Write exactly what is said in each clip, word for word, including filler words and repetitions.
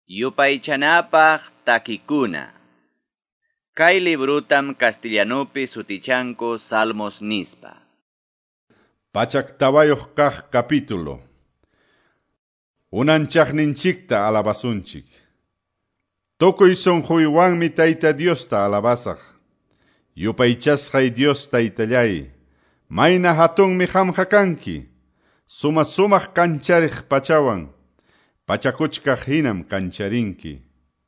Yupaychanapaq takikuna. Kay librutam castellanopi sutichanku Salmos nispa. Pachaktawayoq kaq capítulo. Unanchaqninchikta alabasunchik. Tukuy sunquywanmi Tayta Diosta alabasaq. Yupaychasqay Dios Taytallay. Mayna hatunmi qamqa kanki. Suma sumaq kanchariq pachawan. Pachakuchkaq hinam kancharinki.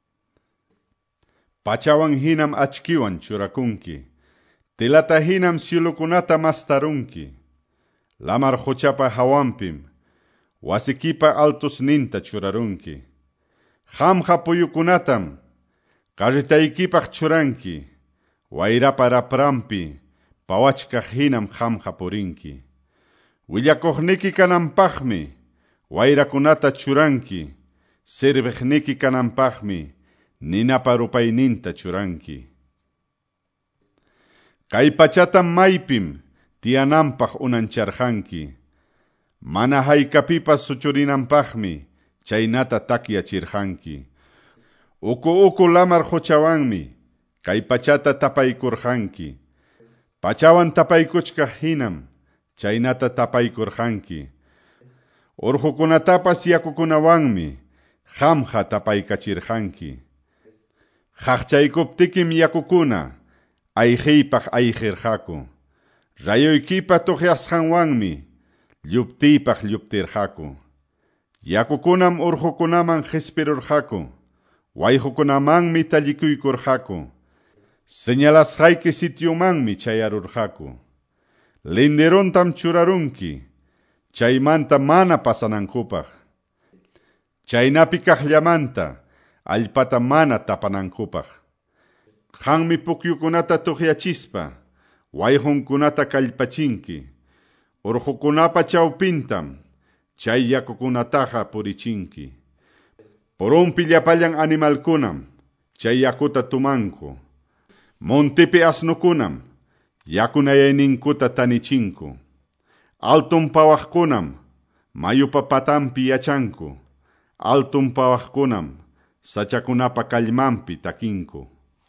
Pachawan hinam achkiwan churakunki. Tilata hinam silukunata mastarunki. Lamar huchapa hawampim. Wasikipa altusninta churarunki. Qamqa puyukunatam. Qarritaykipaq churanki. Wayrapa raprampi. Pawachkaq hinam qamqa purinki. Willakuqniki kananpaqmi. Wayrakunata churanki. Sirviqniki kananpaqmi. Ninapa rupayninta churanki. Kay pachatam maypim. Tiyananpaq unancharqanki. Mana haykapipas suchurinanpaqmi. Chaynata takyachirqanki. Uku uku lamar huchawanmi. Kay pachata tapaykurqanki. Pachawan tapaykuchkaq hinam. Chaynata tapaykurqanki. Urhukunatapas yakukunawanmi. Qamqa tapaykachirqanki. Qaqchaykuptikim yakukuna. Ayqiypaq ayqirqaku. Rayuykipa tuqyasqanwanmi. Lluptiypaq lluptirqaku. Yakukunam urhukunaman qhispirurqaku. Wayhukunamanmi tallikuykurqaku. Señalasqayki sitiumanmi chayarurqaku. Lindiruntam churarunki. Chaymanta mana pasanankupaq. Chaynapi kaqllamanta. Allpata mana tapanankupaq. Qanmi pukyukunata tuqyachispa. Wayhunkunata kallpachinki. Urhukunapa chawpintam. Chay yakukunataqa purichinki. Purunpi llapallan animalkunam. Chay yakuta tumanku. Montipi asnukunam. Yakunayayninkuta tanichinku. Altun pawaqkunam. Mayupa patampi yachanku. Altun pawaqkunam. Sachakunapa kallmanpi takinku.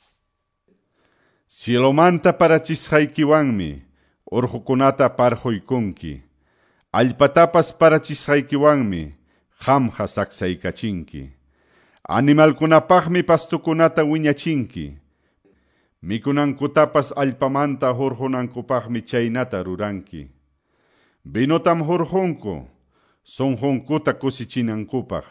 Cielomanta parachisqaykiwanmi. Urhukunata parhuykunki. Allpatapas parachisqaykiwanmi. Qamqa saqsaykachinki. Animalkunapaqmi pastukunata wiñachinki. Mikunankutapas allpamanta hurhunankupaqmi chaynata ruranki. Binotam hurhunku. Sunhunkuta kusichinankupaq.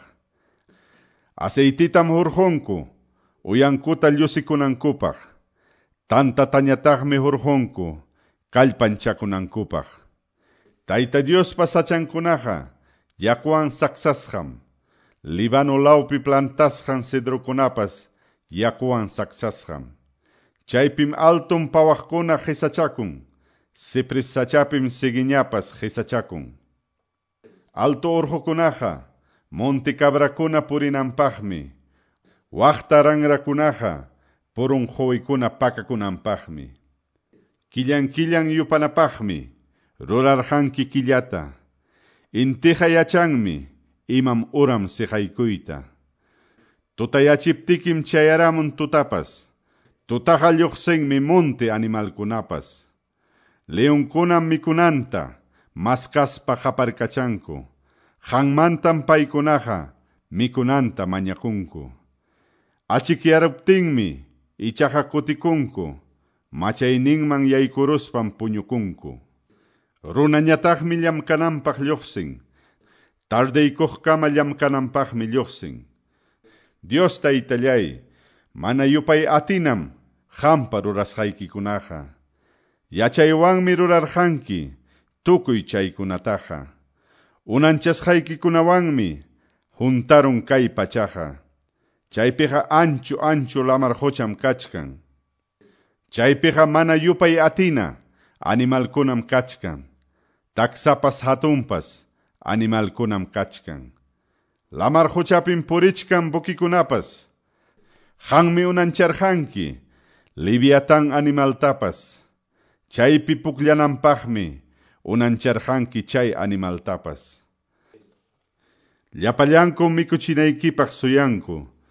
Aceititam hurhunku. Uyankuta llusikunankupaq. Tanta tañataqmi hurhunku. Kallpanchakunankupaq. Tayta Dios pasachankunaqa. Yakuan saksasqam. Libano laupi plantasqan cedrokunapas. Yakuan saksasqam. Chaypim altun pawaqkuna qhisachakun. Cipris sachapim siguiñapas qhisachakun. Alto urhukunaqa. Monte cabrakuna purinanpaqmi. Waqta ranrakunaqa. Purun huykuna pakakunanpaqmi. Killan killan yupanapaqmi. Rurarqanki killata. Intiqa yachanmi. Imam uram siqaykuyta. Tutayachiptikim chayaramun tutapas. Tutaqa lluqsinmi monte animalkunapas. Leonkunam mikunanta. Maskaspa qaparkachanku. Qanmantam paykunaqa. Mikunanta mañakunku. Achikyaruptinmi. Ichaqa kutikunku. Machayninman yaykuruspam puñukunku. Runañataqmi llamkananpaq lluqsin. Tardeykuqkama llamkananpaqmi lluqsin. Dios Taytallay. Mana yupay atinam. Qampa rurasqaykikunaqa. Yachaywanmi rurarqanki. Tukuy chaykunataqa. Unanchasqaykikunawanmi. Juntarun kay pachaqa. Chaypiqa anchu anchu lamar hucham kachkan. Chaypiqa mana yupay atina. Animalkunam kachkan. Taksapas hatunpas. Animalkunam kachkan. Lamar huchapin purichkan bukikunapas. Qanmi unancharqanki. Liviatan animaltapas. Chaypi pukllananpaqmi. Unancharqanki chay animaltapas. Llapallanku mikuchinaykipaq suyanku.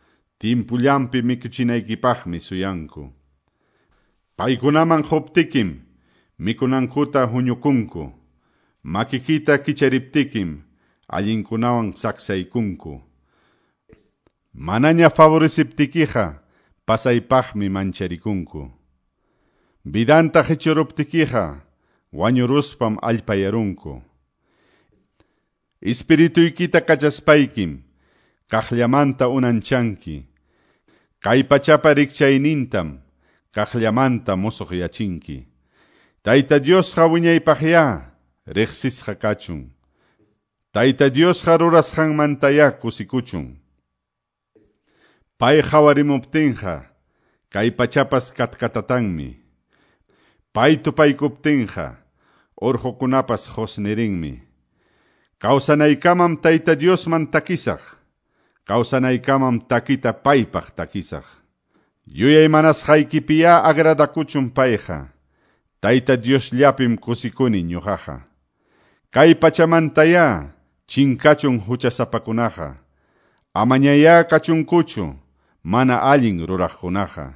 timpullampi mikuchinaykipaqmi suyanku. Paykunaman hoptikim, mikunankuta huñukunku, makikita kichariptikim, allinkunawan saksaykunku. Manaña favoreciptikiqa, pasaypaqmi mancharikunku. Vidanta hichuruptikiqa, wañuruspam allpayarunku. Espirituykita kachaspaykim, kaqllamanta unanchanki. Kay pachapa rikchaynintam, kaqllamanta musuqyachinki. Tayta Diosqa wiñaypaqya, riqsisqa kachun. Tayta Diosqa rurasqanmantaya kusikuchun. Pay qawarimuptinqa, kay pachapas katkatatanmi. Pay tupaykuptinqa, urhukunapas hosnirinmi. Kawsanaykamam Tayta Diosman takisaq, kawsanaykamam takita paypaq takisaq. Yuyay manasqaykipiya agradakuchun payqa, Tayta Diosllapim kusikuni ñuqaqa. Kay pachamantaya chinkachun huchasapakunaqa, amañaya kachunkuchu, mana allin ruraqkunaqa.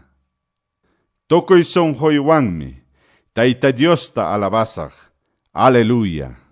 Tukuy sonjoywanmi, Tayta Diosta alabasaq. Aleluya.